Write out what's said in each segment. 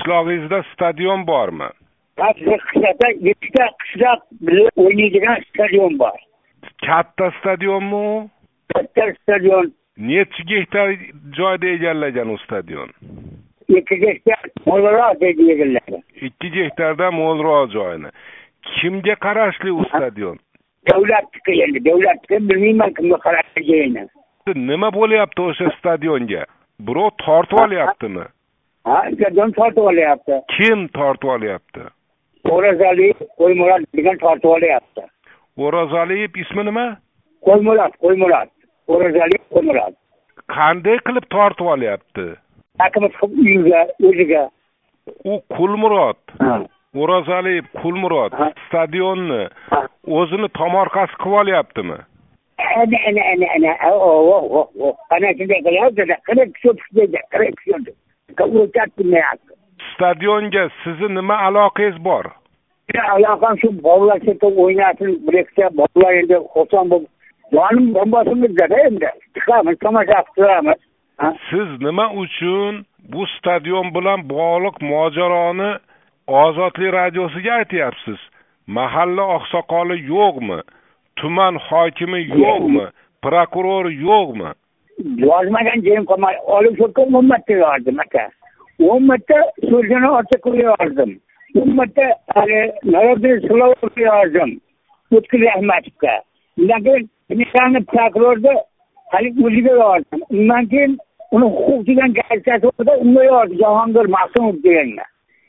qishlog'ingizda stadion bormi? Bizda qishloqda 7 ta qishloq bilan o'ynaydigan stadion bor. Katta stadionmi u? Katta stadion. Necha gektar joyda egallagan u stadion? 2 gektar mo'lroq egallagan. 2 gektardan mo'lroq joyni. Kimga qarashli u stadion? Davlatga endi, davlatga bilmayman kimga qarashligini. Nima bo'lyapti o'sha stadionga? Birov tortib olyaptimi? Ha, stadion tortib olyapti. Kim tortib olyapti? O'razaliyev Qo'ymurod degan tortib olyapti. O'razaliyev ismi nima? Qo'ymurod. O'razaliyev Qo'ymurod. Qanday qilib tortib olyapti? Hakimat uyiga, o'ziga. U Qulmurod. O'razaliyev Qulmurod stadionni o'zini tomorqasi qilib olyaptimi? Ana. Ana shunday qilyapti. 40 kishi. Stadionga sizni nima aloqangiz bor? Aloqam shu bolalarga o'ynatib, biriksa bolalar endi xursand bo'lib, jonim bombasimizda endi. Chiqamiz, tomosha qilamiz. Siz nima uchun bu stadion bilan bog'liq mojaroni Ozodlik radiosiga aytyapsiz? Mahalla oqsoqoli yo'qmi? Tuman hokimi yo'qmi? Prokuror yo'qmi? Yozmagan joyim qolmay, olib shu 10 marta yozdim aka. 10 marta so'zini ortiq yozdim. 10 marta Navoiy Sulovga yozdim. O'tkir Rahmatovga. Lekin nishani prokurorda hali o'ziga yozdim. Undan keyin uni huquq degan gazetasi orada unga yozdim. Jahongir Maqsumov deganga.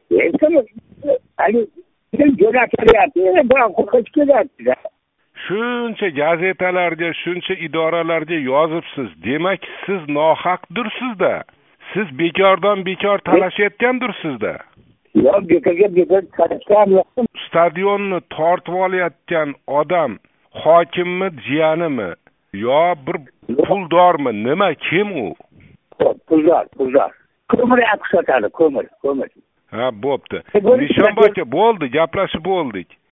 Shuncha gazetalarga, shuncha idoralarga yozibsiz. Demak, siz nohaqdirsiz-da. Siz bekordan bekor talashayotgandirsiz-da. Yo'q, bekor talashgan yo'q. Stadionni tortib olayotgan odam hokimmi, jiyanimi? Yo bir puldormi? Nima, kim u? Puldor. Ko'mir sotadi, ko'mir. Ha, bo'pti. Nishonboy aka, bo'ldi, gaplashib bo'ldik.